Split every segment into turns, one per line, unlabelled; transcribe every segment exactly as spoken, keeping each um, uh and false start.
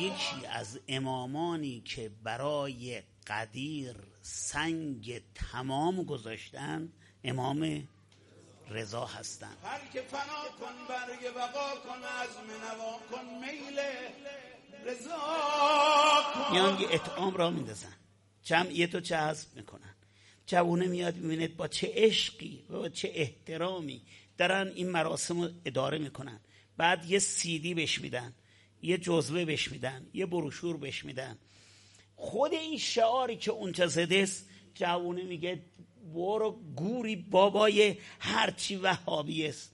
یکی از امامانی که برای قدیر سنگ تمام گذاشتن امام رضا هستن.
هر که فنا کن برگ بقا کن عزم نوا کن میل رضا کن.
میان یه اطعام را میندازن، جمعیت رو جذب میکنن، جوونه میاد میبینید با چه عشقی و با چه احترامی دارن این مراسم رو اداره میکنن. بعد یه سیدی بهش میدن، یه جزوه بهش میدن، یه بروشور بهش میدن. خود این شعاری که اونجا زده است، جوونه میگه برو گوری بابای هرچی وهابی است.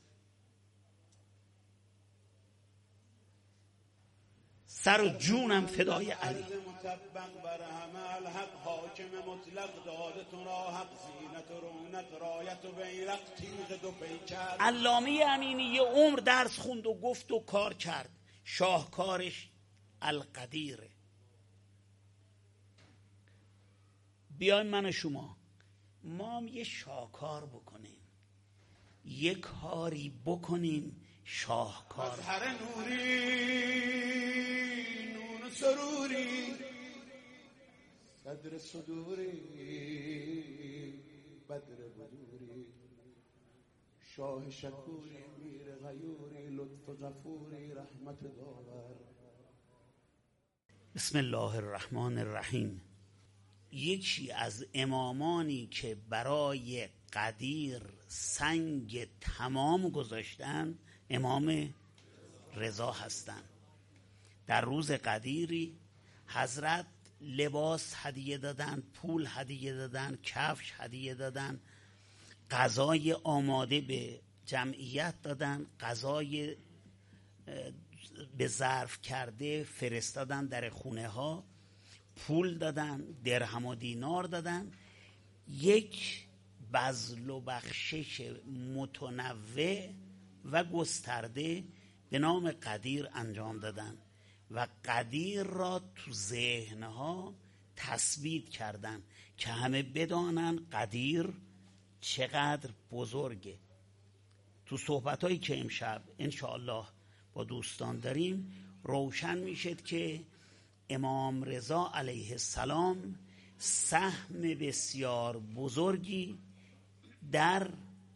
سر و جونم فدای علی.
مطبق بر عمل حق حاکم مطلق دادتون را حق زینت و رونق رایت و بیرق تیغ دو پیکر.
علامه امینی یه عمر درس خوند و گفت و کار کرد. شاهکارش القدیره. بیایم من و شما ما هم یه شاهکار بکنیم، یه کاری بکنیم شاهکار.
مظهر نوری نون سروری صدر صدوری بدر بدوری شاه شکوری میر غیوری لطف غفوری رحمت داور.
بسم الله الرحمن الرحیم. یکی از امامانی که برای قدیر سنگ تمام گذاشتن امام رضا هستن. در روز قدیری حضرت لباس هدیه دادن، پول هدیه دادن، کفش هدیه دادن، غذای آماده به جمعیت دادن، غذای به ظرف کرده فرستادن در خونه ها، پول دادن، درهم و دینار دادن. یک بذل و بخشش متنوع و گسترده به نام قدیر انجام دادن و قدیر را تو ذهنها تثبیت کردن که همه بدانن قدیر چقدر بزرگه. تو صحبتایی که امشب انشاءالله با دوستان داریم روشن میشد که امام رضا علیه السلام سهم بسیار بزرگی در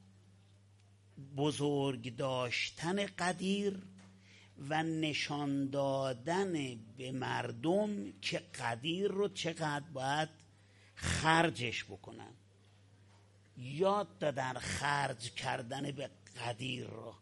بزرگ داشتن قدیر و نشان دادن به مردم که قدیر رو چقدر باید خرجش بکنن. یاد دادن خرج کردن به قدیر رو،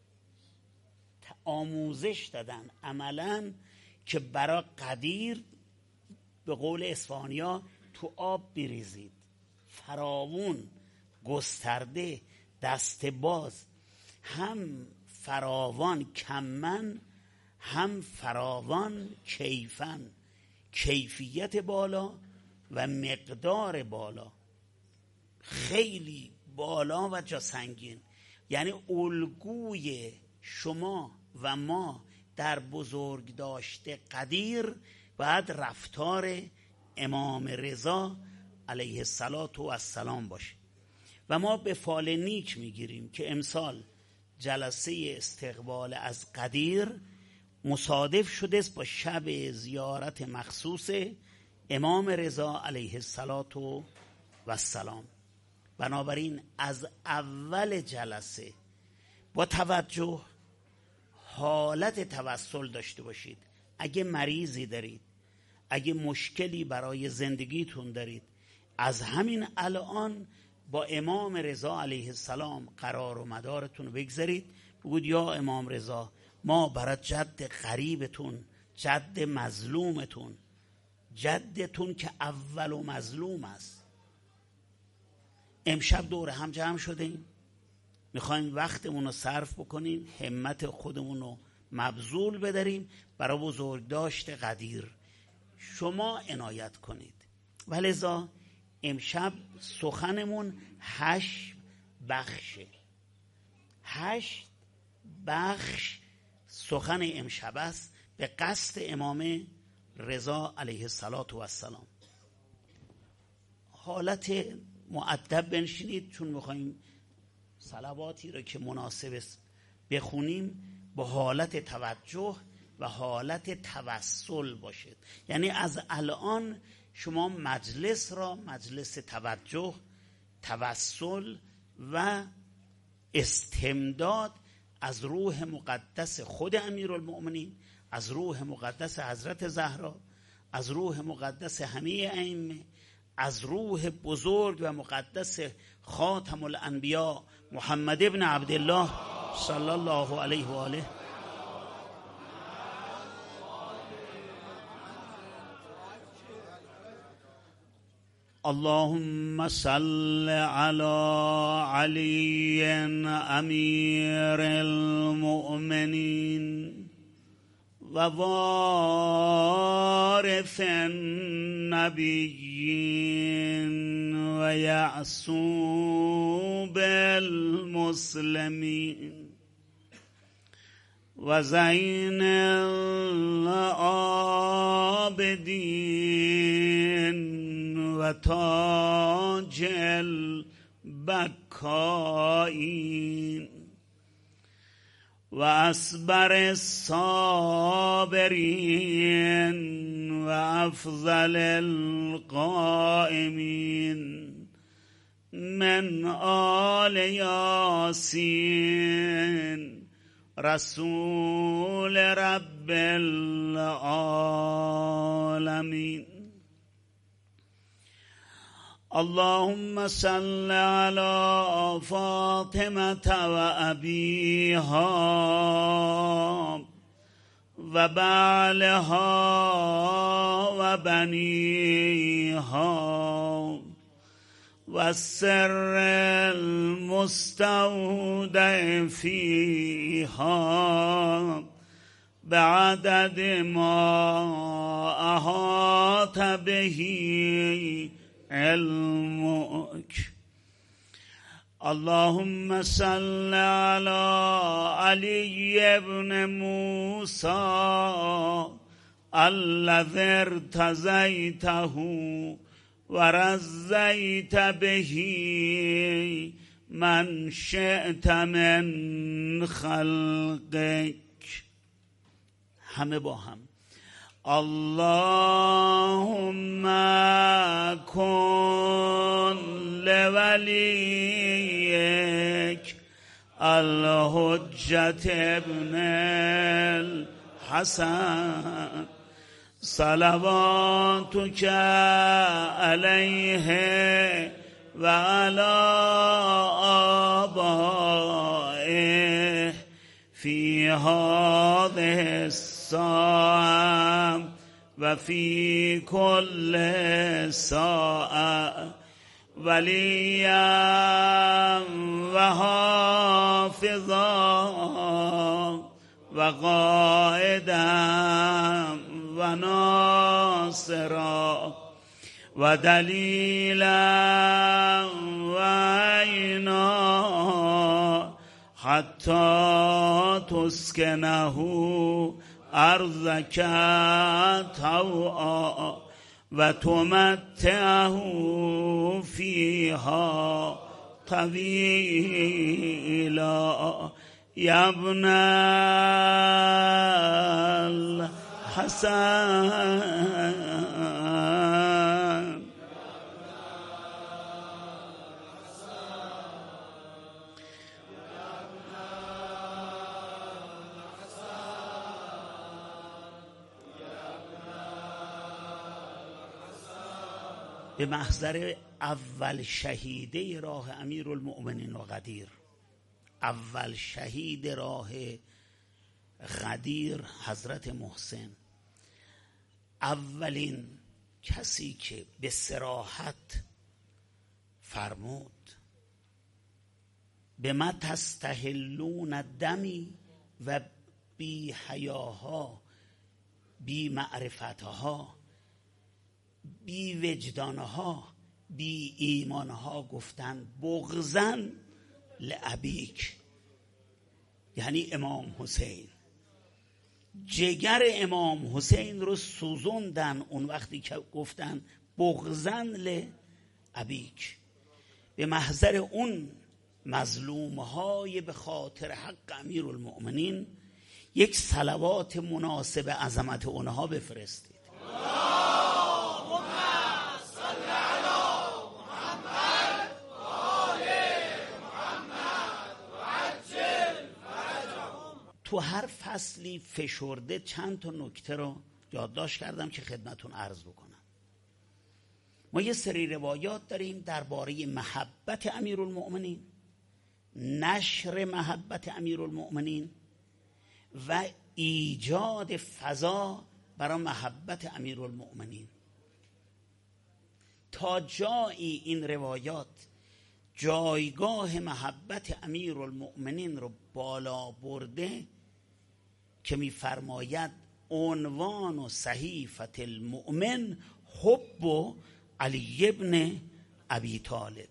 آموزش دادن عملاً که برای قدیر به قول اصفهانی‌ها تو آب بریزید، فراوون، گسترده، دست باز، هم فراوان کمن، هم فراوان کیفن، کیفیت بالا و مقدار بالا، خیلی بالا و جا سنگین. یعنی الگوی شما و ما در بزرگ داشته قدیر باید رفتار امام رضا علیه السلام باشه. و ما به فال نیک میگیریم که امسال جلسه استقبال از قدیر مصادف شده است با شب زیارت مخصوص امام رضا علیه السلام. بنابراین از اول جلسه با توجه حالت توسل داشته باشید. اگه مریضی دارید، اگه مشکلی برای زندگیتون دارید، از همین الان با امام رضا علیه السلام قرار و مدارتون رو بگذارید. بگوید یا امام رضا، ما برای جد قریبتون، جد مظلومتون، جدتون که اول و مظلوم است، امشب دور هم جمع شدیم، میخوایم وقتمون رو صرف بکنیم، همت خودمون رو مبذول بداریم برای بزرگداشت قدیر. شما عنایت کنید. ولذا امشب سخنمون هشت بخشه. هشت بخش سخن امشب است به قصد امام رضا علیه السلام. حالت مؤدب بنشینید، چون میخوایم صلواتی رو که مناسب است بخونیم با حالت توجه و حالت توسل باشد. یعنی از الان شما مجلس را مجلس توجه، توسل و استمداد از روح مقدس خود امیرالمؤمنین، از روح مقدس حضرت زهرا، از روح مقدس همه ائمه، از روح بزرگ و مقدس خاتم الانبیا محمد ابن عبدالله صلی الله علیه و آله. اللهم صل على علی امیر المؤمنین و وارث النبیین و یعصوب المسلمین و زین العابدین و تاج البکائین و اصبر الصابرین و افضل القائمین من آل یاسین رسول رب العالمین. اللهم صل على فاطمة و ابیها و بعلها و بنیها و السر المستودع فیها بعدد ما احاط به علمك. اللهم صل على علي ابن موسى الذي ارتزيته ورزيت به من شئت من خلقك. همه با هم. اللهم كن لوليك الحجة ابن الحسن صلواتك عليه وعلى آبائه في هذه الساعة وفي كل ساعة وليا وحافظا وقائدا وناصرا ودليلا وعينا حتى تسكنه أرضك طوعا وتمتعه فيها طويلا يا ابن الحسن. به محضر اول شهیده راه امیرالمؤمنین و غدیر، اول شهید راه غدیر حضرت محسن، اولین کسی که به صراحت فرمود به ما تستحلون دمی و بی حیاها بی معرفتها بی وجدانها بی ایمانها گفتن بغضن لابیک، یعنی امام حسین. جگر امام حسین رو سوزوندن اون وقتی که گفتن بغضن لابیک، به محضر اون مظلومهای به خاطر حق امیرالمؤمنین یک صلوات مناسب عظمت اونها بفرستید. تو هر فصلی فشرده چند تا نکته رو یادداشت کردم که خدمتون عرض بکنم. ما یه سری روایات داریم درباره محبت امیرالمؤمنین، نشر محبت امیرالمؤمنین و ایجاد فضا برای محبت امیرالمؤمنین. تا جایی این روایات جایگاه محبت امیرالمؤمنین رو بالا برده که می‌فرماید عنوان و صحیفة المؤمن حب علی ابن ابی طالب.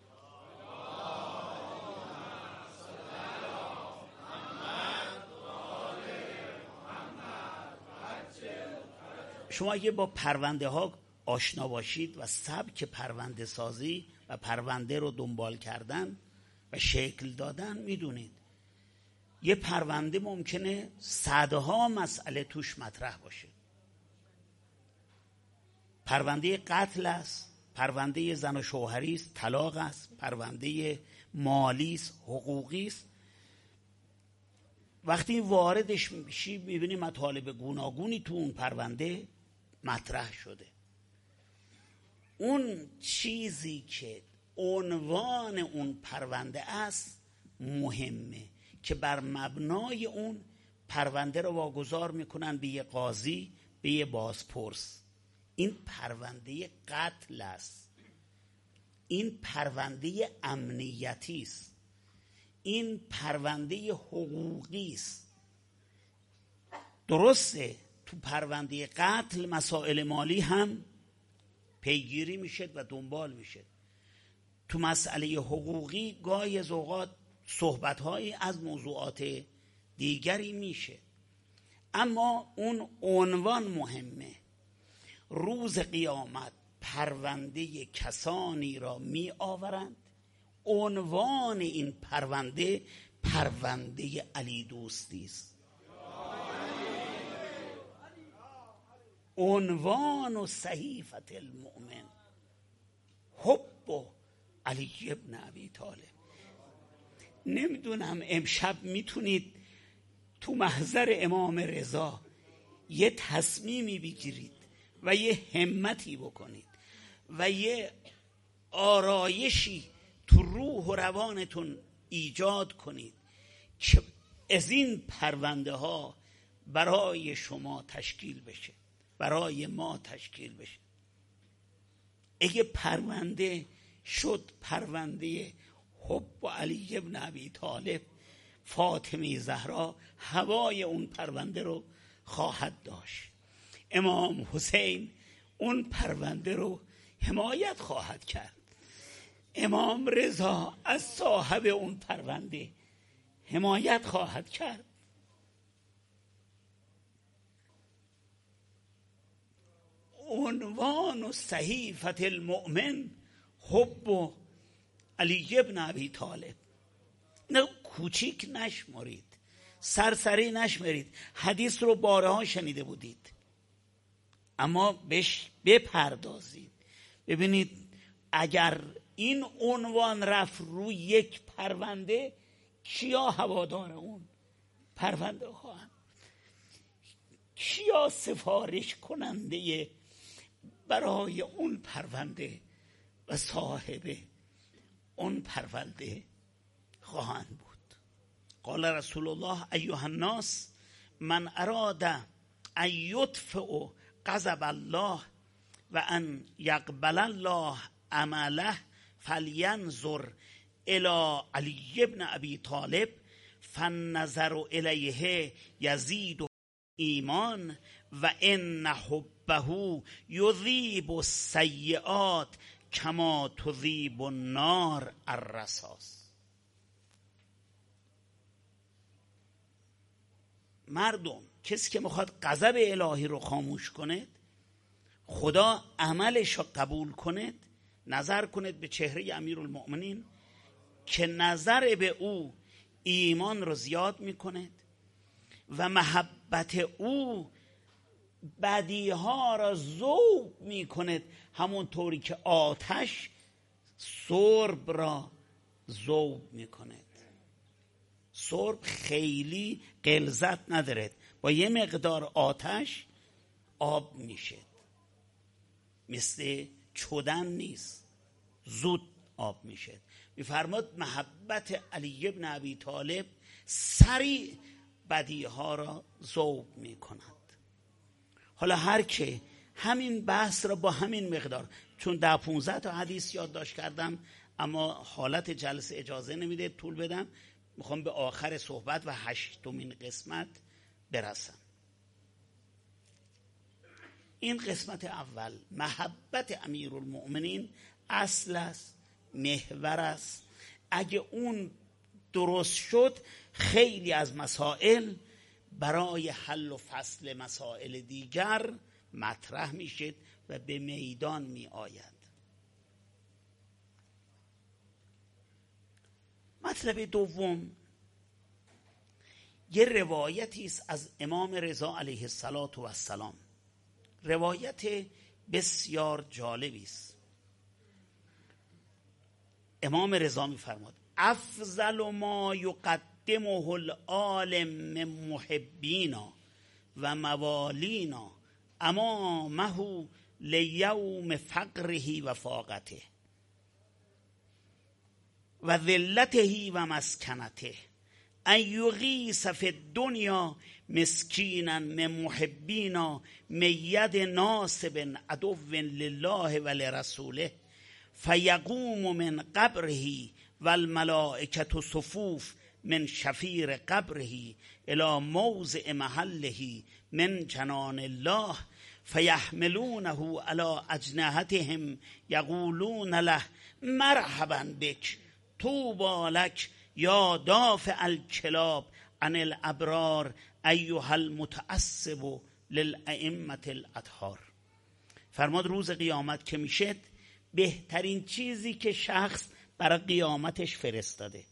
شما اگه با پرونده ها آشنا باشید و سبک پرونده سازی و پرونده رو دنبال کردن و شکل دادن میدونید یه پرونده ممکنه صدها مسئله توش مطرح باشه. پرونده قتل است، پرونده زن و شوهری است، طلاق است، پرونده مالی است، حقوقی است. وقتی واردش میشی میبینی مطالب گوناگونی تو اون پرونده مطرح شده. اون چیزی که عنوان اون پرونده است مهمه که بر مبنای اون پرونده رو واگذار میکنن به یه قاضی، به یه بازپرس. این پرونده قتل است، این پرونده امنیتی است، این پرونده حقوقی است. درسته تو پرونده قتل مسائل مالی هم پیگیری میشه و دنبال میشه. تو مسئله حقوقی گاهی از اوقات صحبت‌هایی از موضوعات دیگری میشه، اما اون عنوان مهمه. روز قیامت پرونده کسانی را می آورند، عنوان این پرونده پرونده علی دوستی است. عنوان و صحیفة المؤمن حب علی ابن ابی طالب. نمیدونم امشب میتونید تو محضر امام رضا یه تصمیمی بگیرید و یه همتی بکنید و یه آرایشی تو روح و روانتون ایجاد کنید که از این پرونده ها برای شما تشکیل بشه، برای ما تشکیل بشه. اگه پرونده شد پرونده حب علی ابن ابی طالب، فاطمه زهرا هوای اون پرونده رو خواهد داشت. امام حسین اون پرونده رو حمایت خواهد کرد. امام رضا از صاحب اون پرونده حمایت خواهد کرد. عنوان و صحیفة المؤمن حب علی ابن ابی طالب. نه کوچیک نشمرید، سرسری نشمرید. حدیث رو بارها شنیده بودید، اما بهش بپردازید. ببینید اگر این عنوان رفت روی یک پرونده، کیا هوادار اون پرونده خواهند؟ کیا سفارش کننده برای اون پرونده و صاحب اون پرونده خواهند بود؟ قال رسول الله ایها الناس من اراد ان یطفئ غضب الله و ان یقبل الله عمله فلینظر الی علی ابن ابی طالب فالنظر الیه یزید ایمان و ان حبه یذیب السیئات کما تذیب النار الرصاص. مردم، کسی که میخواد غضب الهی رو خاموش کنه، خدا عملش رو قبول کنه، نظر کنید به چهره امیرالمؤمنین که نظر به او ایمان رو زیاد میکنه و محبت او بدیها را ذوب میکند، همون طوری که آتش سرب را ذوب میکند. سرب خیلی غلظت نداره، با یه مقدار آتش آب میشه، مثل چدن نیست، زود آب میشه. میفرماد محبت علی ابن ابی طالب سریع بدیها را ذوب میکند. حالا هر که همین بحث را با همین مقدار، چون ده پونزده تا حدیث یادداشت کردم اما حالت جلسه اجازه نمیده طول بدم، میخوام به آخر صحبت و هشتمین قسمت برسم. این قسمت اول محبت امیرالمؤمنین اصل است، محور است. اگه اون درست شد خیلی از مسائل برای حل و فصل مسائل دیگر مطرح میشه و به میدان می آید. مطلب دوم یه روایتی است از امام رضا علیه السلام، روایت بسیار جالبی است. امام رضا می‌فرماد افضل ما یقدمه العالم من محبینا و موالینا امامه لیوم فقره و فاقته و ذلته و مسکنته ان یغیث فی الدنیا مسکینا من محبینا مید ناصب عدو لله و لرسوله فیقوم من قبره و الملائکة صفوف من شفیر قبره الى موضع محله من جنان الله فیحملونه علی اجنحتهم یقولون له مرحبا بک طوبی لک یا دافع الکلاب عن الابرار ایها المتعصب للائمة الاطهار. فرماد روز قیامت که میشه بهترین چیزی که شخص برای قیامتش فرستاده،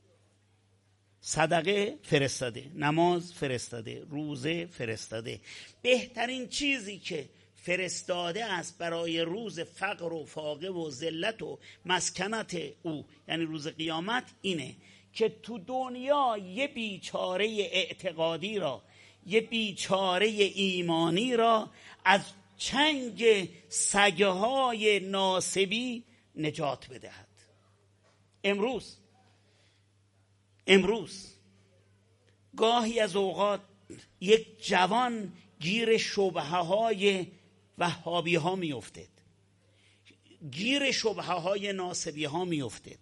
صدقه فرستاده، نماز فرستاده، روزه فرستاده، بهترین چیزی که فرستاده است برای روز فقر و فاقه و ذلت و مسکنت او، یعنی روز قیامت، اینه که تو دنیا یه بیچاره اعتقادی را، یه بیچاره ایمانی را از چنگ سگهای ناصبی نجات بدهد. امروز امروز گاهی از اوقات یک جوان گیر شبهه های وهابی ها می افتد، گیر شبهه های ناصبی ها می افتد.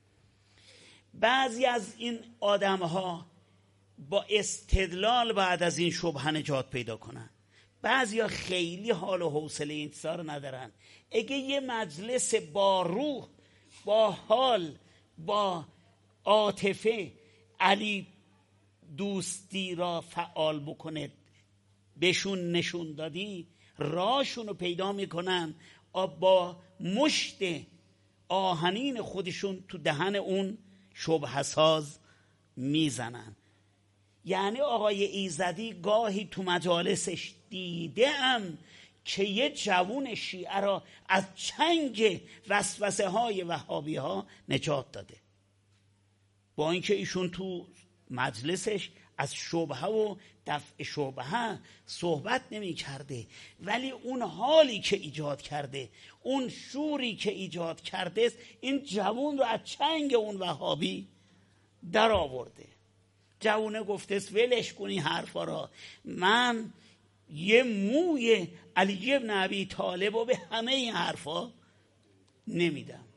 بعضی از این آدم ها با استدلال بعد از این شبهه نجات پیدا کنن، بعضی ها خیلی حال و حوصله انتظار ندارن. اگه یه مجلس با روح، با حال، با عاطفه علی دوستی را فعال بکنه، بهشون نشون دادی، راهشون رو پیدا میکنن، با مشت آهنین خودشون تو دهن اون شبهه ساز میزنن. یعنی آقای ایزدی گاهی تو مجالسش دیدم که یه جوون شیعه را از چنگ وسوسه های وهابی ها نجات داده، با اینکه ایشون تو مجلسش از شبهه و دفع شبهه صحبت نمی کرده، ولی اون حالی که ایجاد کرده، اون شوری که ایجاد کرده، این جوون رو از چنگ اون وهابی در آورده. جوونه گفته ولش کنی حرفا را، من یه موی علی ابن ابی طالب رو به همه این حرفا نمیدم.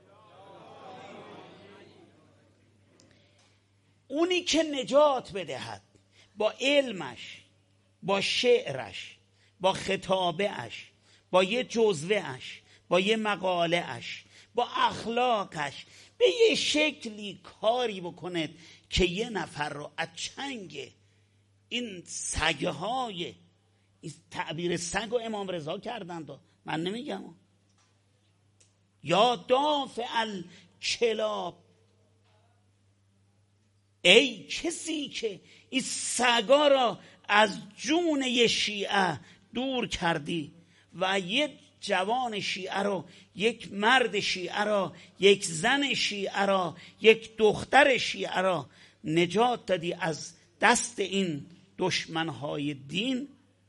اونی که نجات بدهد با علمش، با شعرش، با خطابهش، با یه جزوهش، با یه مقالهش، با اخلاقش، به یه شکلی کاری بکنه که یه نفر رو از چنگ این سگهای، این تعبیر سگ و امام رضا کردند و من نمیگم، یا دافع الکلاب، ای کسی که این سگا را از جون یه شیعه دور کردی و یک جوان شیعه را، یک مرد شیعه را، یک زن شیعه را، یک دختر شیعه را نجات دادی از دست این دشمنهای دین.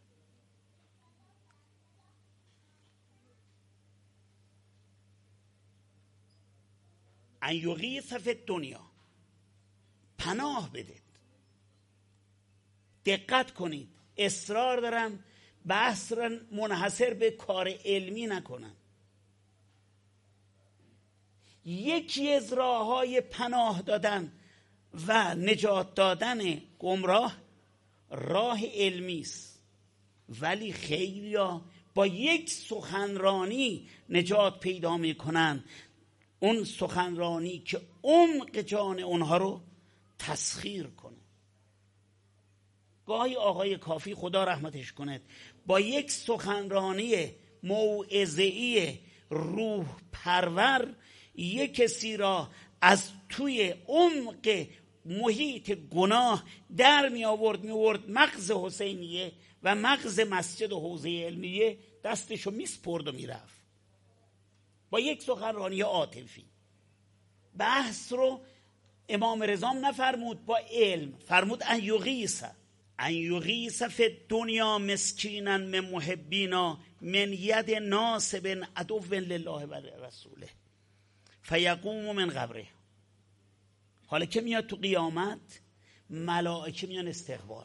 ان یغیث فی الدنیا، پناه بدید. دقت کنید، اصرار دارم بحث را منحصر به کار علمی نکنم. یکی از راه‌های پناه دادن و نجات دادن گمراه راه علمی است، ولی خیلیا با یک سخنرانی نجات پیدا میکنن، اون سخنرانی که عمق جان اونها رو تسخیر کنه. گاهی آقای کافی خدا رحمتش کنه با یک سخنرانی موعظه‌ای روح پرور یک کسی را از توی عمق محیط گناه در می آورد، می آورد مغز حسینیه و مغز مسجد و حوزه علمیه، دستشو می سپرد و می رفت با یک سخنرانی عاطفی. بحث رو امام رضا نفرمود با علم، فرمود ان یغیث ان یغیث فی الدنیا مسکینا من محبینا من ید ناصب عدو لله و رسوله فیقوم من قبره. حالا که میاد تو قیامت، ملائکه میان استقبال،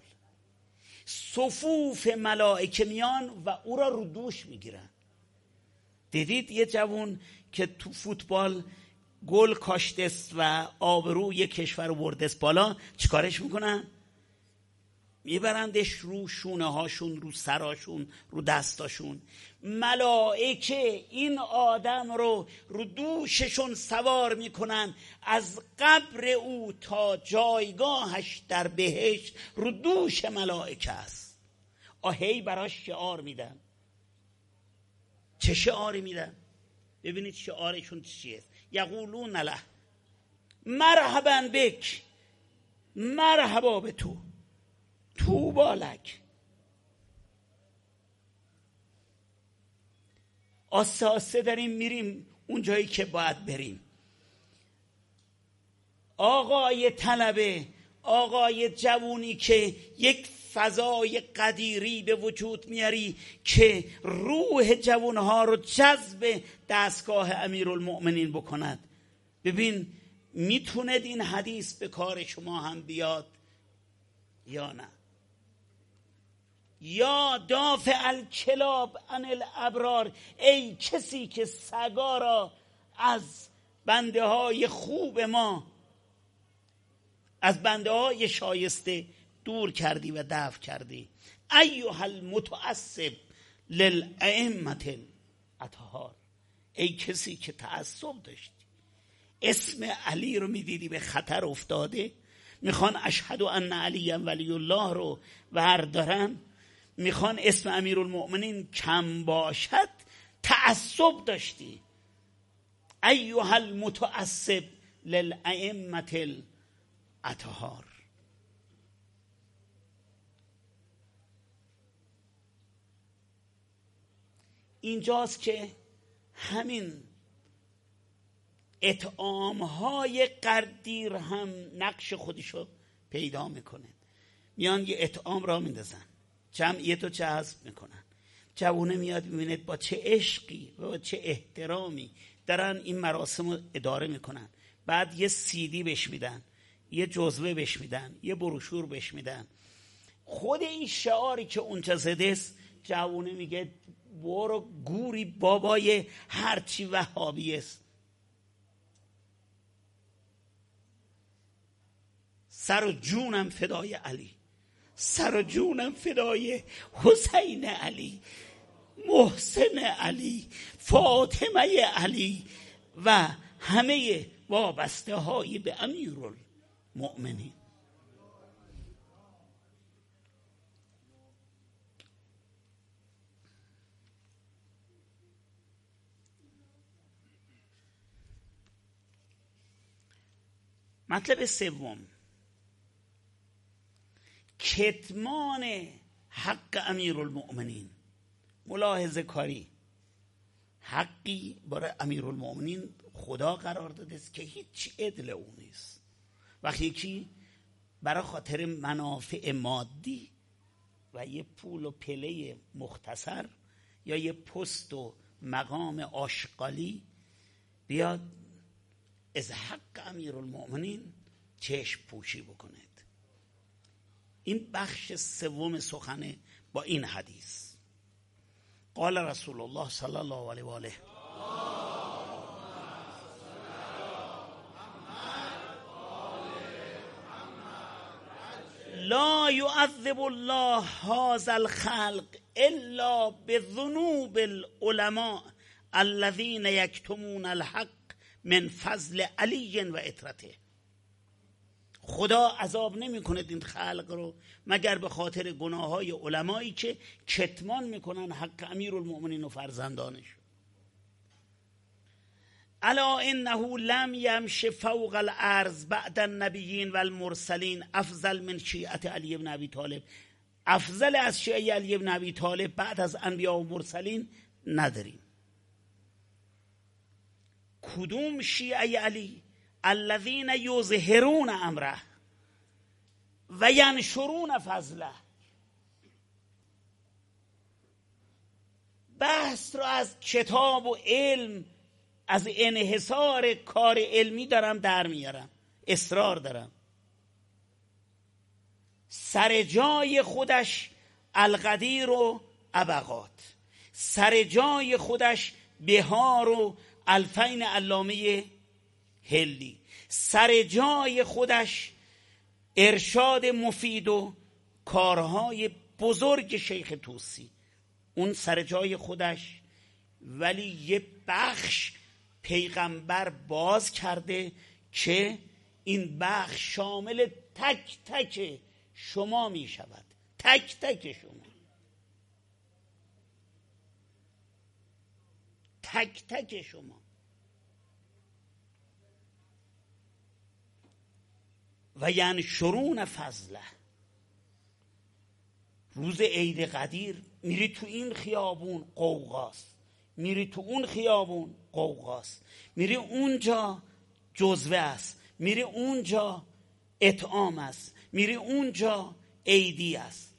صفوف ملائکه میان و او را رو دوش میگیرن. دیدید یه جوون که تو فوتبال گل کاشته است و آبروی کشور رو برده است بالا، چیکارش میکنن؟ میبرندش رو شونه هاشون، رو سراشون، رو دستاشون. ملائکه این آدم رو رو دوششون سوار میکنن، از قبر او تا جایگاهش در بهشت رو دوش ملائکه است. آهی براش شعار میدن. چه شعاری میدن؟ ببینید شعارشون چیه. یقولون له مرحبا بک، مرحبا به تو، توبا لک. آسته آسته داریم میریم اون جایی که باید بریم. آقای طلبه، آقای جوونی که یک فضای قدیری به وجود میاری که روح جوانها رو جذب دستگاه امیرالمؤمنین بکند. ببین میتوند این حدیث به کار شما هم بیاد یا نه؟ یا دافع الکلاب عن الابرار، ای کسی که سگا را از بنده های خوب ما، از بنده های شایسته دور کردی و دفع کردی. ایها المتعصب للائمه الاطهار، ای کسی که تعصب داشتی، اسم علی رو میدیدی به خطر افتاده، میخوان اشهد ان علی ولی الله رو وردارن، میخوان اسم امیرالمؤمنین کم باشد، تعصب داشتی. ایها المتعصب للائمه الاطهار. اینجاست که همین اطعام های قدیر هم نقش خودشو پیدا میکنه. میان یه اطعام را میندازن، جمعیت رو جذب میکنن، جوونه میاد میبینید با چه عشقی و با چه احترامی دارن این مراسم رو اداره میکنن. بعد یه سیدی بهش میدن، یه جزوه بهش میدن، یه بروشور بهش میدن. خود این شعاری که اونجا زده است، جوونه میگه برو گوری بابای هرچی وهابی است. سر و جونم فدای علی، سر و جونم فدای حسین علی، محسن علی، فاطمه علی و همه وابسته های به امیرالمؤمنین. مطلب سوم، کتمان حق امیرالمؤمنین. ملاحظه کاری، حقی برای امیرالمؤمنین خدا قرار داده است که هیچ عدل او نیست. وقتی یکی برای خاطر منافع مادی و یه پول و پله مختصر یا یه پست و مقام آشغالی بیاد از حق امیرالمؤمنین چشم پوشی بکنید. این بخش سوم سخنه با این حدیث. قال رسول الله صلی الله علیه و آله لا يعذب الله هذا الخلق الا بذنوب العلماء الذين يكتمون الحق من فضل علی و عترته. خدا عذاب نمی کند این خلق رو مگر به خاطر گناه های علمایی که کتمان میکنن حق امیرالمؤمنین و فرزندانش. الا انه لم یمش فوق الارض بعد النبیین و المرسلین افضل من شیعت علی بن ابی طالب. افضل از شیعه علی بن ابی طالب بعد از انبیا و مرسلین نداریم. کدوم شیعه علی؟ الذین یظهرون امره و ینشرون فضله. بحث رو از کتاب و علم، از انحصار کار علمی دارم در میارم، اصرار دارم. سر جای خودش القدیر و ابقات، سر جای خودش بهار و الفین علامه هلی، سر جای خودش ارشاد مفید و کارهای بزرگ شیخ طوسی، اون سر جای خودش. ولی یه بخش پیغمبر باز کرده که این بخش شامل تک تک شما می شود، تک تک شما، تک تک شما. و ینشرون فضله. روز عید قدیر میری تو این خیابون قوقاست، میری تو اون خیابون قوقاست، میری اونجا جزوه است، میری اونجا اطعام است، میری اونجا عیدی است.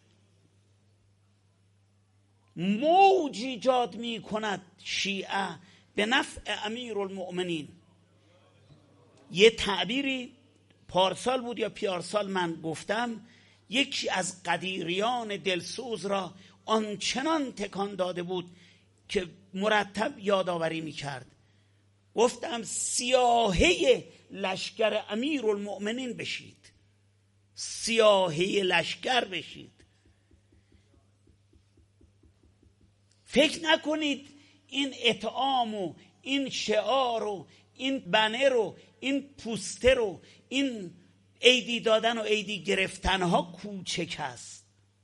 موج ایجاد میکند شیعه به نفع امیرالمؤمنین. یه تعبیری پارسال بود یا پیارسال من گفتم، یکی از قدیریان دلسوز را آنچنان تکان داده بود که مرتب یادآوری میکرد. گفتم سیاهه لشکر امیرالمؤمنین بشید، سیاهه لشکر بشید. فکر نکنید این اطعام و این شعار و این بنر و این پوستر و این عیدی دادن و عیدی گرفتن ها کوچک است.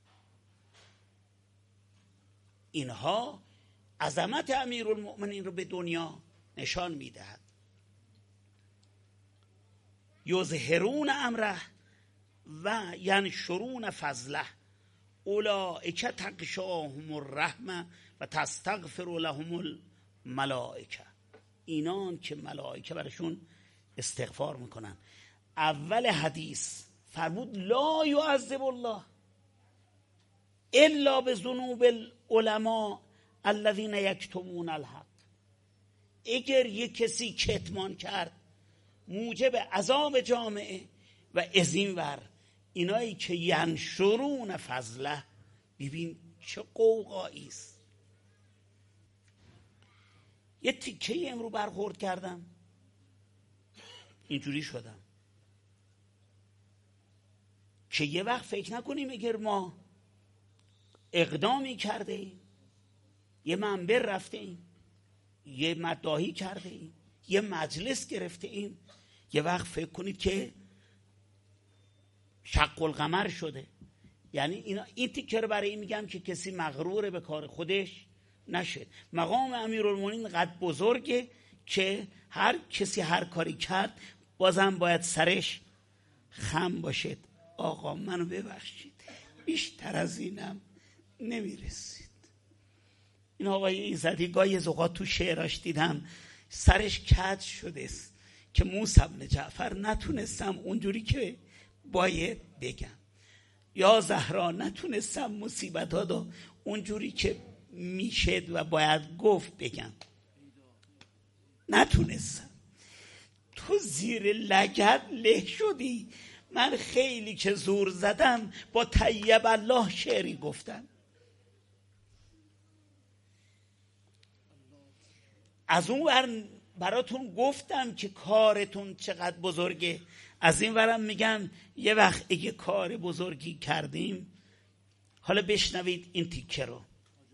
اینها عظمت امیرالمؤمنین رو به دنیا نشان میدهد. یظهرون امره و ینشرون فضله اولئک تغشاهم الرحمه و تستغفر لهم الملائکه. اینان که ملائکه برشون استغفار میکنن. اول حدیث فرمود لا یعذب الله الا بذنوب العلماء الذین یکتمون الحق. اگر یک کسی کتمان کرد موجب عذاب جامعه و از این ور اینایی که ینشرون فضله. ببین چه قوقایی است. یه تیکه امرو برخورد کردم اینجوری شدم که یه وقت فکر نکنیم اگر ما اقدامی کرده ایم، یه منبر رفته ایم، یه مداحی کرده ایم، یه مجلس گرفته ایم، یه وقت فکر کنید که شق القمر شده. یعنی اینا این تیکه رو برای این میگم که کسی مغرور به کار خودش نشه. مقام امیرالمؤمنین قد بزرگه که هر کسی هر کاری کرد بازم باید سرش خم باشد. آقا منو ببخشید، بیشتر از اینم نمیرسید. این آقای ایزدی گاهی از اوقات تو شعراش دیدم سرش کج شده است که موسی بن جعفر نتونستم اونجوری که باید بگم، یا زهرا نتونستم مصیبت‌ها رو اونجوری که میشد و باید گفت بگم، نتونستم. تو زیر لگد له شدی. من خیلی که زور زدم با طیب الله شعری گفتم. از اون ور براتون گفتم که کارتون چقدر بزرگه، از این ورم میگم یه وقت اگه کار بزرگی کردیم. حالا بشنوید این تیکه رو.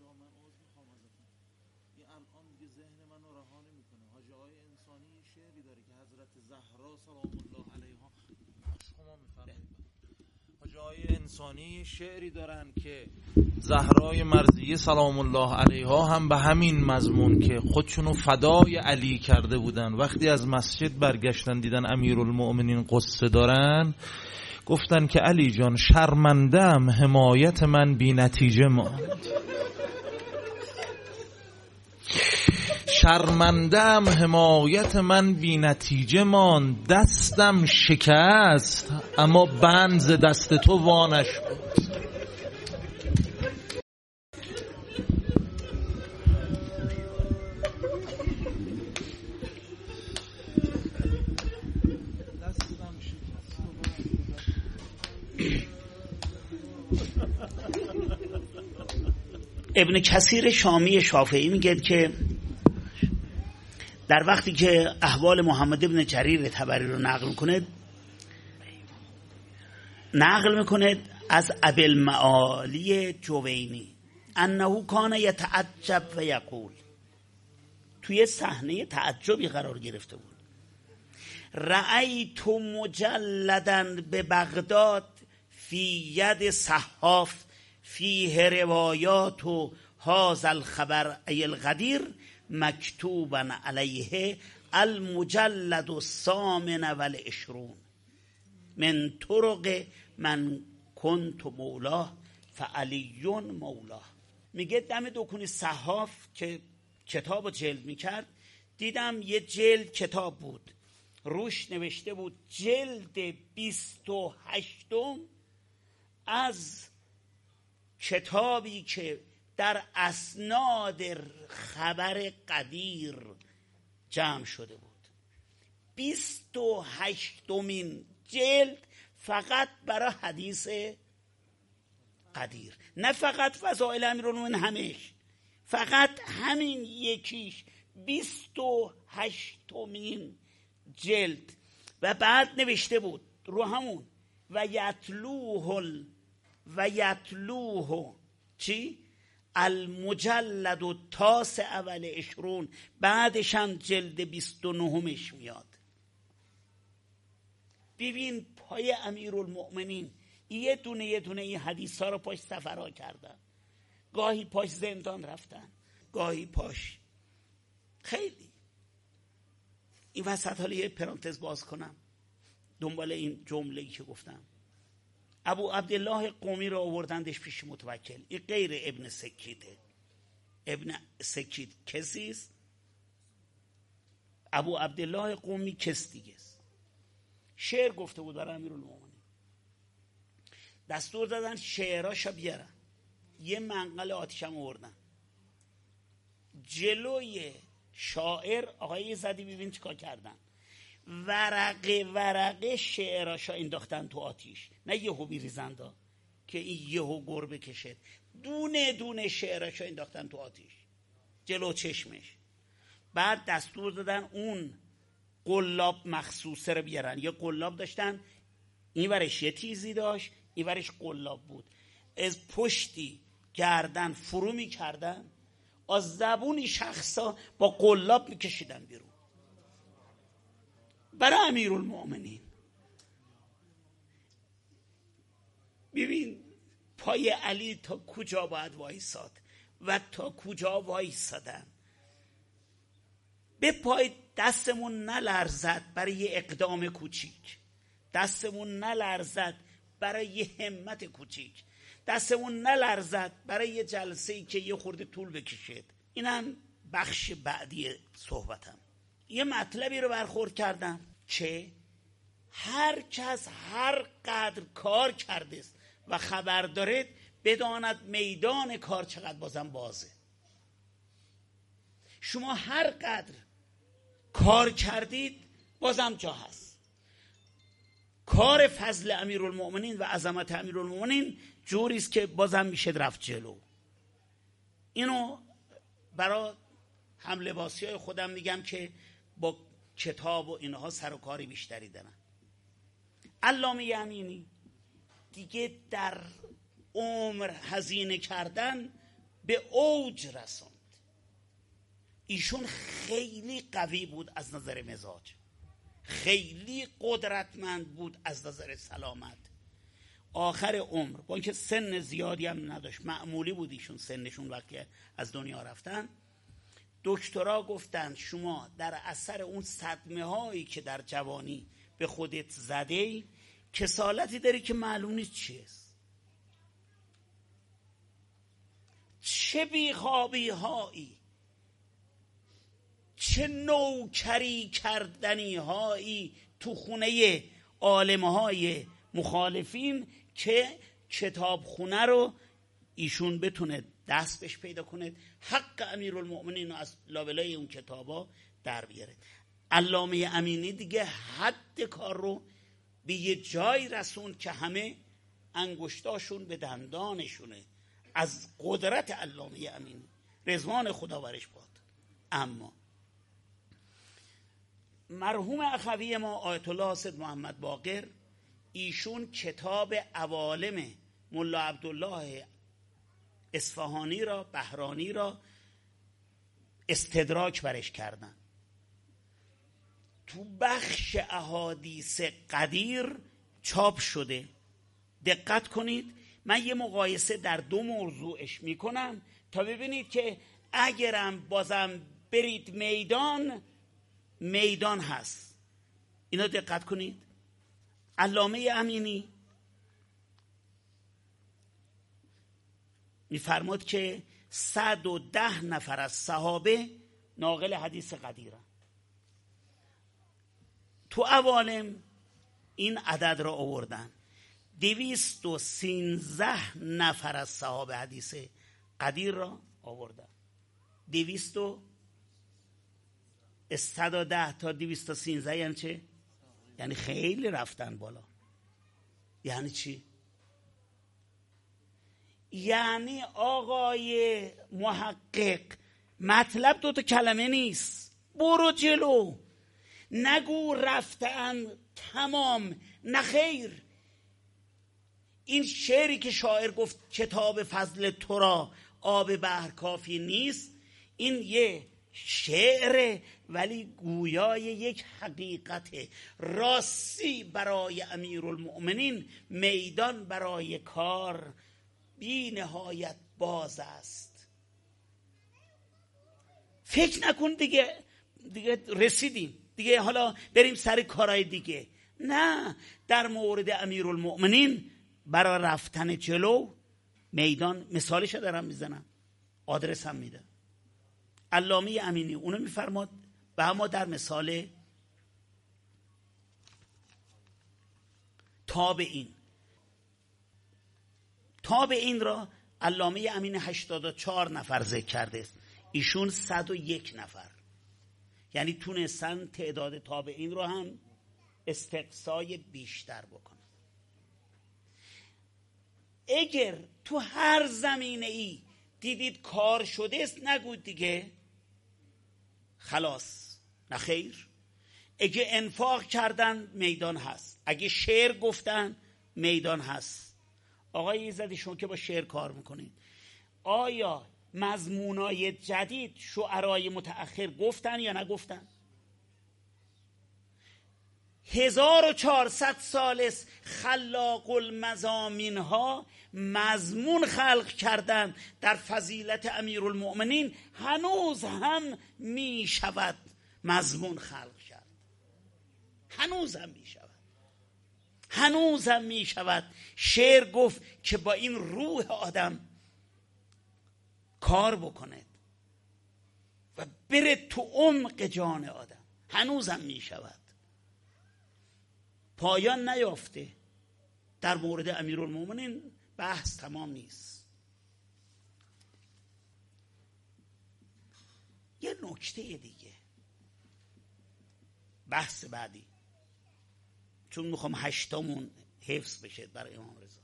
انسانی شعری دارن که زهرای مرضیه سلام الله علیها هم به همین مضمون که خودشونو فدای علی کرده بودن، وقتی از مسجد برگشتن دیدن امیرالمؤمنین قصه دارن، گفتن که علی جان شرمنده‌ام حمایت من بی نتیجه ماند، شرمنده‌ام حمایت من بی نتیجه ماند، دستم شکست اما بند ز دست تو وانش بود.
ابن کثیر شامی شافعی میگه که در وقتی که احوال محمد ابن جریر طبری رو نقل میکنه، نقل میکنه از ابی المعالی جوینی انه کان یتعجب و یقول، توی صحنه تعجبی قرار گرفته بود، رأیت مجلدا به بغداد فی ید صحاف فیه روایات و هذا الخبر ای الغدیر مکتوبا علیه المجلد الثامن والعشرون من طرق من کنت مولاه فعلیون مولاه. میگه دم دکون صحاف که کتاب جلد میکرد، دیدم یه جلد کتاب بود، روش نوشته بود جلد بیست و هشتم از کتابی که در اسناد خبر قدیر جمع شده بود. بیست و هشتمین جلد فقط برای حدیث قدیر، نه فقط فضائل امیرالمومنین همش، فقط همین یکیش بیست و هشتمین جلد. و بعد نوشته بود رو همون و یتلوه و یتلوه چی؟ المجلد و تاسع اول عشرون، بعدش هم جلد بیست و نهمش میاد. ببین پای امیرالمؤمنین یه دونه یه دونه این حدیث ها رو پاش سفرها کردن، گاهی پاش زندان رفتن، گاهی پاش خیلی. این وسط حالا یه پرانتز باز کنم دنبال این جمله‌ای که گفتم. ابو عبدالله قومی رو آوردندش پیش متوکل، این غیر ابن سکیته. ابن سکیت کسیست، ابو عبدالله قومی کس دیگه است. شعر گفته بود برای امیرالمومنین، دستور دادن شعراشو بیارن، یه منقل آتیشم آوردن جلوی شاعر. آقای زدی ببین چیکار کردن، ورقه ورقه شعراشا انداختن تو آتیش، نه یهو بیریزندا که این یهو گربه کشد، دونه دونه شعراشا انداختن تو آتیش جلو چشمش. بعد دستور دادن اون قلاب مخصوصه رو بیارن. یه قلاب داشتن، این ورش یه تیزی داشت، این ورش قلاب بود، از پشتی گردن فرو می کردن، از زبونی شخصا با قلاب می کشیدن بیرون برای امیرالمؤمنین. ببین پای علی تا کجا باید وایساد و تا کجا وایسادن. به پای دستمون نلرزد برای یه اقدام کوچیک، دستمون نلرزد برای یه همت کوچیک، دستمون نلرزد برای یه جلسه‌ای که یه خورده طول بکشید. اینم بخش بعدی صحبتم. یه مطلبی رو برخورد کردم که هر کس هر قدر کار کرده است و خبر دارد بداند میدان کار چقدر بازم بازه. شما هر قدر کار کردید بازم جا هست. کار فضل امیرالمؤمنین و عظمت امیرالمؤمنین جوری است که بازم میشه رفت جلو. اینو برای هم لباسی های خودم میگم که با کتاب و اینها سر و کاری بیشتری دارن. علامه امینی دیگه در عمر هزینه کردن به اوج رساند. ایشون خیلی قوی بود از نظر مزاج، خیلی قدرتمند بود از نظر سلامت. آخر عمر با اینکه سن زیادی هم نداشت، معمولی بود ایشون سنشون وقتی از دنیا رفتن، دکترها گفتن شما در اثر اون صدمه هایی که در جوانی به خودت زده کسالتی داری که معلوم نیست چیست. چه بیخوابی هایی، چه نوکری کردنی هایی تو خونه عالم های مخالفین که کتاب خونه رو ایشون بتونه دست بهش پیدا کنه، حق امیرالمؤمنین رو از لابلای اون کتابا در بیاره. علامه امینی دیگه حد کار رو به یه جای رسوند که همه انگشتاشون به دندانشونه از قدرت علامه امینی، رضوان خدا برش باد. اما مرحوم اخوی ما آیت الله حاسد محمد باقر، ایشون کتاب عوالم ملا عبدالله اصفهانی را بهرانی را استدراک برش کردن. تو بخش احادیث قدیر چاپ شده. دقت کنید، من یه مقایسه در دو موضوعش میکنم تا ببینید که اگرم بازم برید میدان، میدان هست. اینا دقت کنید. علامه امینی میفرماد که صد و ده نفر از صحابه ناقل حدیث قدیرن. تو عوالم این عدد را آوردن، دویست و سینزده نفر از صحابه حدیث قدیر را آوردن. دویست و صد و ده تا دویست و سینزده یعنی چه؟ یعنی خیلی رفتن بالا. یعنی چی؟ یعنی آقای محقق مطلب دو تا کلمه نیست، برو جلو، نگو رفتن تمام، نه خیر. این شعری که شاعر گفت کتاب فضل تو را آب بحر کافی نیست، این یه شعره ولی گویای یک حقیقت راستی برای امیرالمؤمنین. میدان برای کار بی نهایت باز است. فکر نکن دیگه دیگه رسیدیم دیگه حالا بریم سر کارهای دیگه. نه، در مورد امیرالمؤمنین برای رفتن جلو میدان، مثالش دارم میزنم، آدرس هم میدم. علامه امینی اونو میفرماد و اما در مثال تابعین. تابعین را علامه امینی هشتاد و چهار نفر ذکر کرده است، ایشون صد و یک نفر. یعنی تونستن تعداد تابعین رو هم استقصای بیشتر بکنن. اگر تو هر زمینه ای دیدید کار شده است، نگوید دیگه خلاص، نه خیر. اگه انفاق کردن میدان هست، اگه شعر گفتن میدان هست. آقای ایزدی شما که با شعر کار میکنید، آیا مضمونای جدید شعرای متأخر گفتن یا نگفتن؟ هزار و چهارصد سال است خلاق المضامین ها مضمون خلق کردن در فضیلت امیرالمؤمنین، هنوز هم می شود مضمون خلق کرد، هنوز هم می شود. هنوزم می شود. شعر گفت که با این روح آدم کار بکند و بره تو عمق جان آدم. هنوزم می شود، پایان نیافته. در مورد امیرالمومنین بحث تمام نیست. یه نکته دیگه، بحث بعدی، چون میخوام هشتامون حفظ بشه برای امام رضا.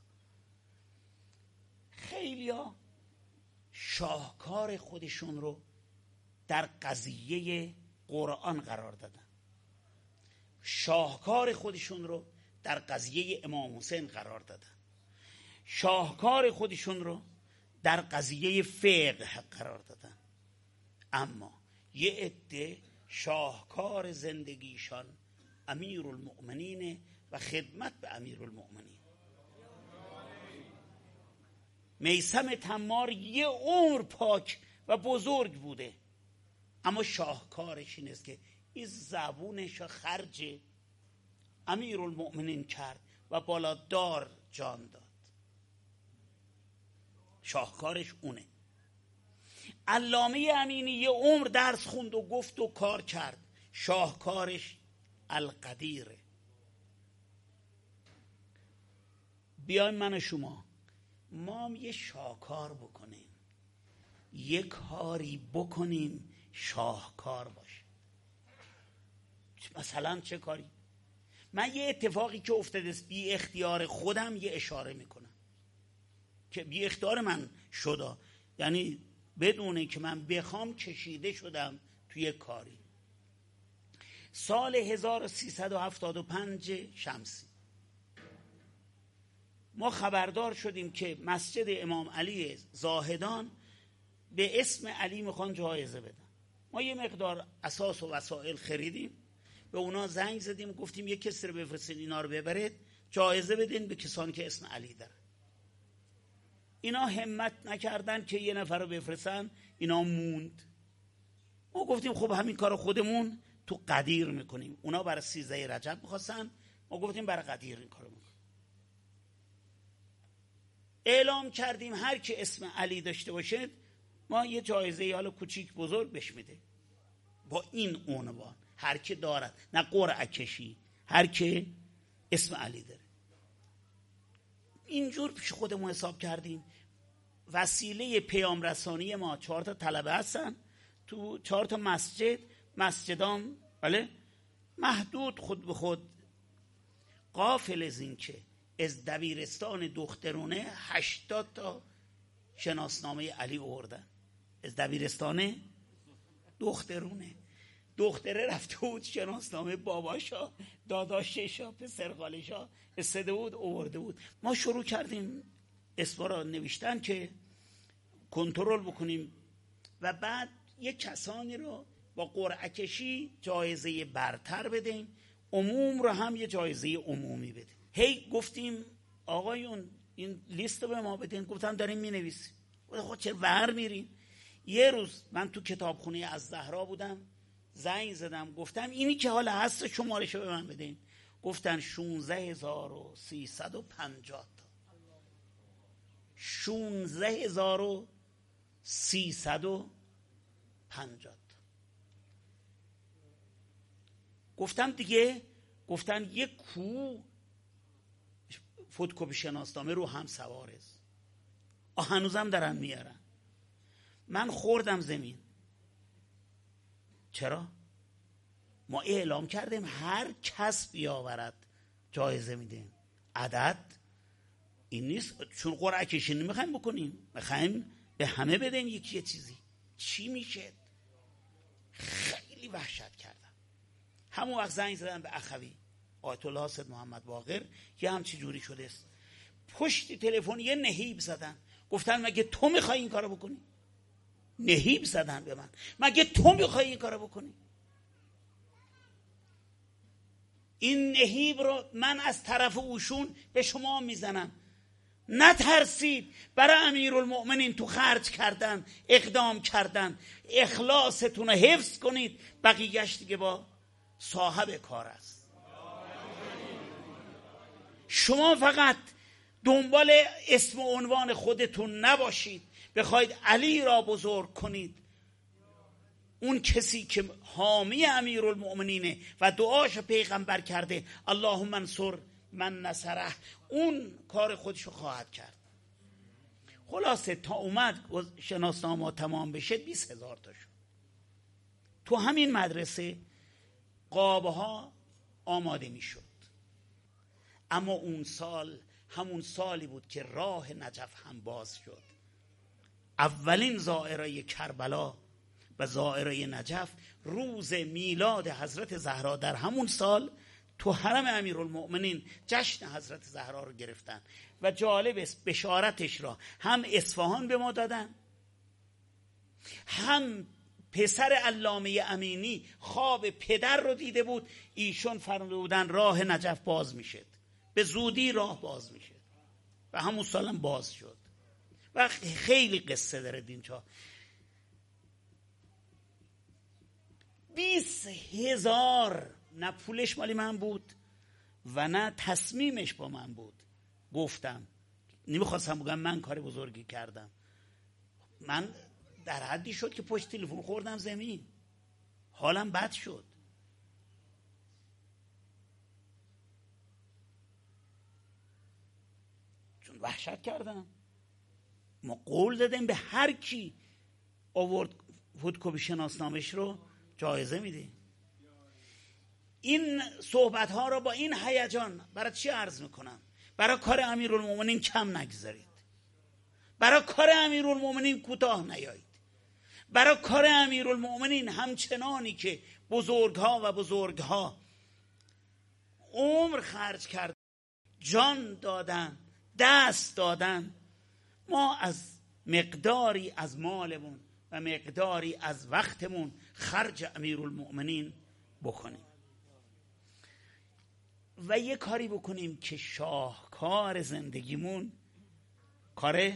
خیلیا شاهکار خودشون رو در قضیه قرآن قرار دادن، شاهکار خودشون رو در قضیه امام حسین قرار دادن، شاهکار خودشون رو در قضیه فقه قرار دادن. اما یه عده شاهکار زندگیشان امیرالمؤمنین و خدمت به امیرالمؤمنین. میثم تمار یه عمر پاک و بزرگ بوده، اما شاهکارش این است که این زبونش خرج امیرالمؤمنین کرد و بالادار جان داد. شاهکارش اونه. علامه امینی یه عمر درس خوند و گفت و کار کرد، شاهکارش القدیره. بیایم من و شما ما هم یه شاهکار بکنیم، یه کاری بکنیم شاهکار باشه. مثلا چه کاری؟ من یه اتفاقی که افتاده است بی اختیار خودم یه اشاره میکنم که بی اختیار من شده، یعنی بدونه که من بخوام کشیده شدم توی کاری. سال هزار و سیصد و هفتاد و پنج شمسی ما خبردار شدیم که مسجد امام علی زاهدان به اسم علی میخوان جایزه بدن. ما یه مقدار اساس و وسایل خریدیم، به اونا زنگ زدیم، گفتیم یه کسی رو بفرستین اینا رو ببرید جایزه بدین به کسانی که اسم علی داره. اینا همت نکردن که یه نفر رو بفرستن، اینا موند. ما گفتیم خب همین کار خودمون تو قدیر میکنیم. اونا برای سیزده رجب میخواستن، ما گفتیم برای قدیر این کارو میکنیم. اعلام کردیم هر کی اسم علی داشته باشه ما یه جایزه حالا کوچیک بزرگ بهش میده با این عنوان، هر کی دارد، نه قرعه کشی، هر کی اسم علی داره. اینجور پیش خودمون حساب کردیم. وسیله پیام رسانی ما چهار تا طلبه هستن تو چهار تا مسجد، مسجدان بله محدود خود به خود. غافل از این که از دبیرستان دخترونه هشتاد تا شناسنامه علی آوردن. از دبیرستان دخترونه، دختره رفته بود شناسنامه باباشا، داداششا، پسرخالشا استده بود آورده بود. ما شروع کردیم اسما را نوشتن که کنترل بکنیم و بعد یک کسانی رو با قرعه کشی جایزه برتر بدیم، عموم رو هم یه جایزه عمومی بدیم. هی گفتیم آقایون این لیست رو به ما بدین، گفتم داریم می نویسیم. خود چه ور میریم. یه روز من تو کتابخونه از زهرا بودم، زنگ زدم گفتم اینی که حالا هست شمارشو به من بدین. گفتن شونزده هزار و سیصد و پنجاه تا شونزده هزار و سیصد و پنجاه تا. گفتم دیگه، گفتن یک کو فتوکپی شناسنامه رو هم سوار است. هنوزم دارن میارن. من خوردم زمین. چرا؟ ما اعلام کردیم هر کس بیاورد جایزه میدیم. عدد این نیست، چون قرعه کشی نمیخوایم بکنیم، میخوایم به همه بدیم یکی یه چیزی. چی میشه؟ خیلی وحشت کردم. همون وقت زنگ زدم به اخوی آیت الله حاسد محمد باقر، یه همچی جوری شده است. پشت تلفن یه نهیب زدن، گفتن مگه تو میخوای این کارو بکنی؟ نهیب زدن به من، مگه تو میخوای این کارو بکنی؟ این نهیب رو من از طرف اوشون به شما میزنم. نترسید، برای امیرالمؤمنین تو خرج کردن، اقدام کردن. اخلاصتون رو حفظ کنید، بقیه‌اش دیگه با صاحب کار است. شما فقط دنبال اسم و عنوان خودتون نباشید، بخواید علی را بزرگ کنید. اون کسی که حامی امیرالمؤمنینه و دعاشو پیغمبر کرده اللهم انصر من نصره، اون کار خودشو خواهد کرد. خلاصه تا اومد شناسنامه تمام بشه بیست هزار تا شد. تو همین مدرسه قابها آماده می شد. اما اون سال همون سالی بود که راه نجف هم باز شد. اولین زائره کربلا و زائره نجف روز میلاد حضرت زهرا در همون سال تو حرم امیرالمؤمنین جشن حضرت زهرا رو گرفتن و جالب است بشارتش را هم اصفهان به ما دادن، هم پسر علامه امینی خواب پدر رو دیده بود، ایشون فرموده بودن راه نجف باز میشه، به زودی راه باز میشه و همون سالم باز شد. و خیلی قصه داره دینجا. بیست هزار، نه پولش مالی من بود و نه تصمیمش با من بود. گفتم نمیخواستم بگم من کار بزرگی کردم، من در حدی شد که پشت تلفن خوردم زمین، حالم بد شد. چون وحشت کردم. ما قول دادیم به هر کی آورد فوتوکپی شناسنامه‌اش رو جایزه میدیم. این صحبت ها رو با این هیجان برای چی عرض میکنم؟ برای کار امیرالمومنین کم نگذارید، برای کار امیرالمومنین کوتاه نیایید، برای کار امیرالمومنین همچنانی که بزرگها و بزرگها عمر خرج کردن، جان دادن، دست دادن، ما از مقداری از مالمون و مقداری از وقتمون خرج امیرالمؤمنین بکنیم و یه کاری بکنیم که شاهکار زندگیمون کار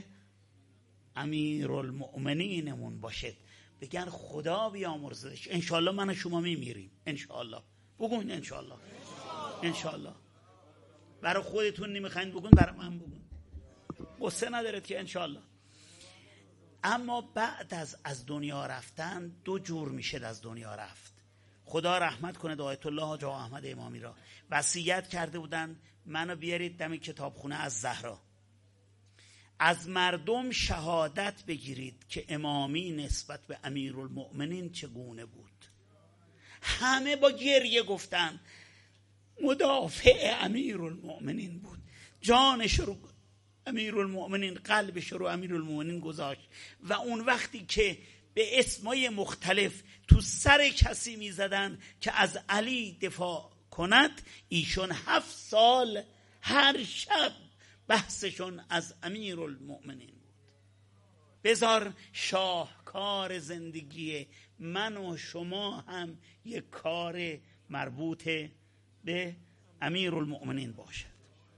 امیرالمؤمنینمون باشد. بگن خدا بیامرزش. انشالله من و شما میمیریم، انشالله. بگوین انشالله، انشالله. برای خودتون نمیخواین بگون، برای من بگون، قصه ندارد که انشالله. اما بعد از از دنیا رفتن دو جور میشه از دنیا رفت. خدا رحمت کنه آیت الله حاج آقا احمد امامی را وصیت کرده بودن منو بیارید دم کتابخونه از زهرا، از مردم شهادت بگیرید که امامی نسبت به امیرالمؤمنین چگونه بود. همه با گریه گفتن مدافع امیرالمؤمنین بود، جانش رو امیرالمؤمنین، قلبش رو امیرالمؤمنین گذاشت. و اون وقتی که به اسمای مختلف تو سر کسی می زدن که از علی دفاع کند، ایشون هفت سال هر شب بحثشون از امیرالمؤمنین بود. بذار شاهکار زندگی من و شما هم یک کار مربوط به امیرالمؤمنین باشد.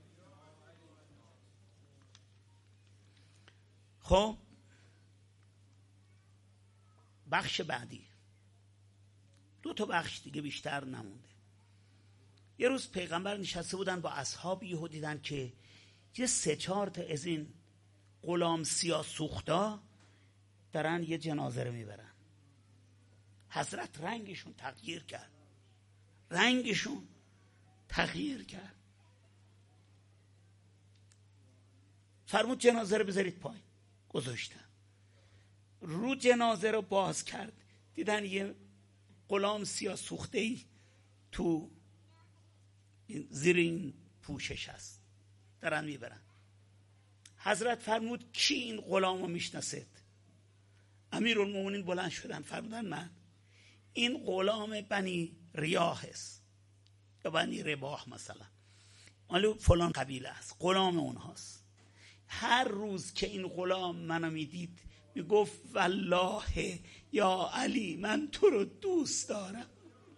خب بخش بعدی، دو تا بخش دیگه بیشتر نمونده. یه روز پیغمبر نشسته بودن با اصحاب، یهو دیدن که یه سه چهار تا از این غلام سیاه سوختا دارن یه جنازه رو میبرن. حضرت رنگشون تغییر کرد، رنگشون تغییر کرد. فرمود جنازه رو بذارید پایین. گذاشتن. رو جنازه رو باز کرد، دیدن یه غلام سیاه سوخته‌ای تو زیر این پوشش هست، دارن میبرن. حضرت فرمود کی این غلام رو میشناسد؟ امیرالمؤمنین بلند شدن فرمودن من. این غلام بنی ریاح است یا بنی رباح مثلا، مال فلان قبیله است، غلام اونهاست. هر روز که این غلام منو میدید میگفت والله یا علی من تو رو دوست دارم.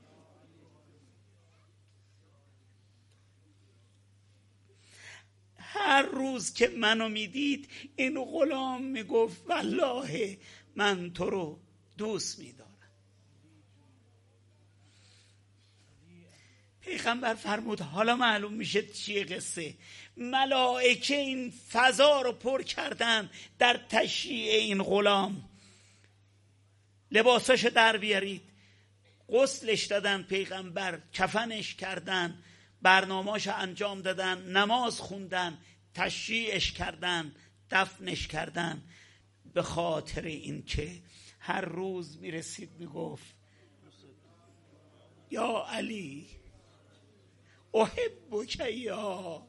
هر روز که منو میدید این غلام میگفت والله من تو رو دوست میدارم. پیغمبر فرمود حالا معلوم میشه چیه قصه. ملائکه این فضا رو پر کردن در تشییع این غلام. لباساشو در بیارید. غسلش دادن پیغمبر، کفنش کردن، برنامه‌اشو انجام دادن، نماز خوندن، تشییعش کردن، دفنش کردن. به خاطر این که هر روز میرسید میگفت یا علی احبک یا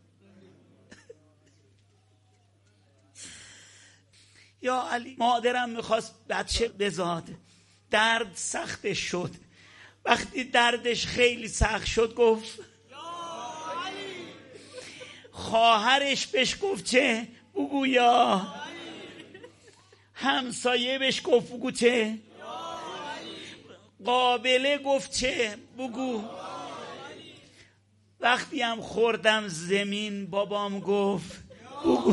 یا علی. مادرم میخواست بچه بزاد، درد سختش شد. وقتی دردش خیلی سخت شد گفت یا علی. خواهرش بهش گفت چه؟ بگو یا. همسایه بهش گفت بگو چه؟ قابله گفت چه؟ بگو. وقتی هم خوردم زمین بابام گفت بگو.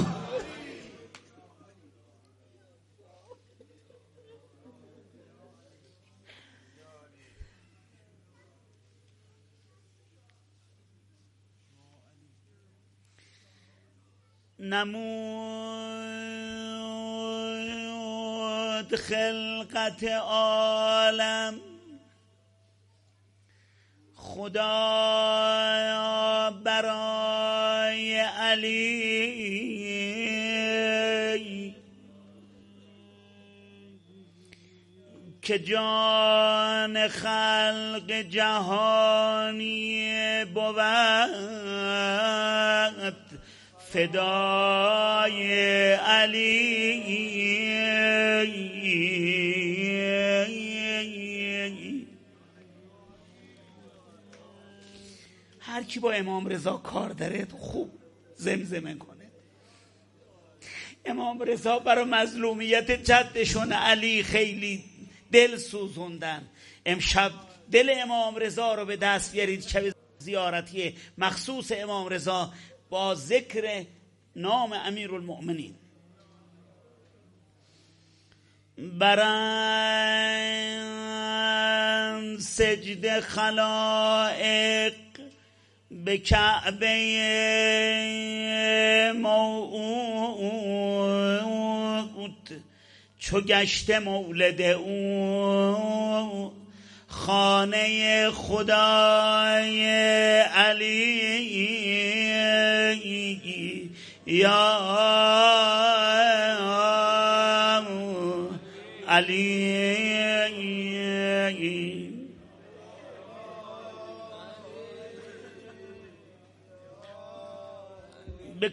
نمود خلقت عالم خدا برای علی که جان خلق جهانی بود فدای علی. هر کی با امام رضا کار داره خوب زمزمه کنه. امام رضا برای مظلومیت جدشون علی خیلی دل سوزوندن. امشب دل امام رضا رو به دست بیارید. شب زیارتی مخصوص امام رضا با ذکر نام امیرالمؤمنین. برند سجد خلائق به کعبه موعود چو گشت مولد او خانه خدای علی یا علی. به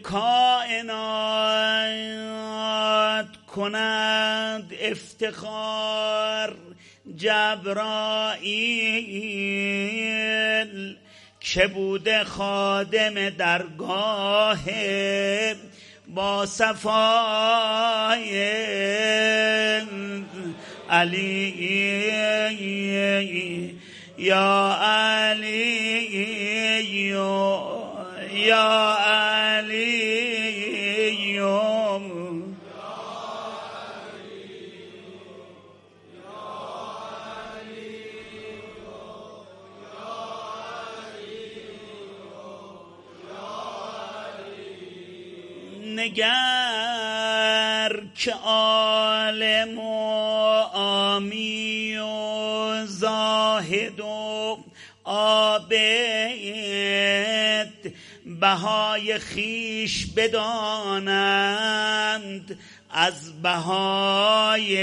کائنات کند افتخار جبرائیل که بوده خادم درگاه با صفای علی یا علی یا علی نگر که عالم و عامی و زاهد و عابد بهای خیش بدانند از بهای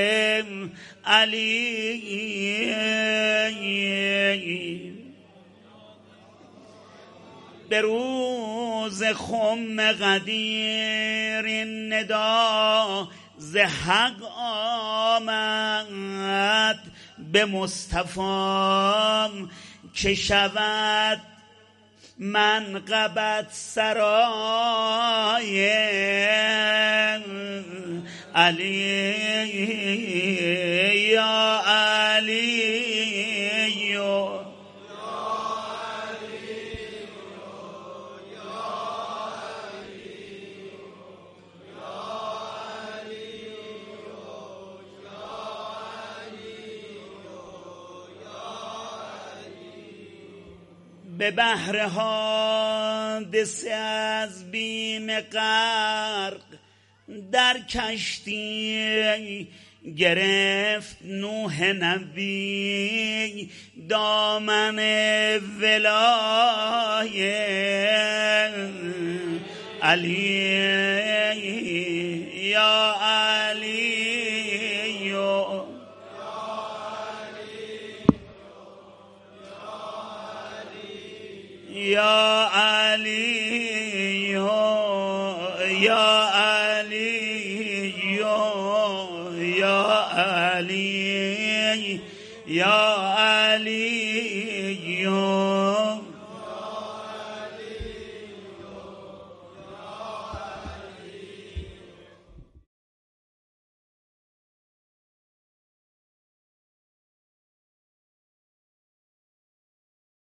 علی. به روز خم قدیر این ندا ز حق آمد به مصطفی که شود منقبت سرای علی یا علی به بحر حادثه از بیم غرق در کشتی گرفت نوح نبی دامن ولای علی یا علی یا علی یا علی یا علی یا علی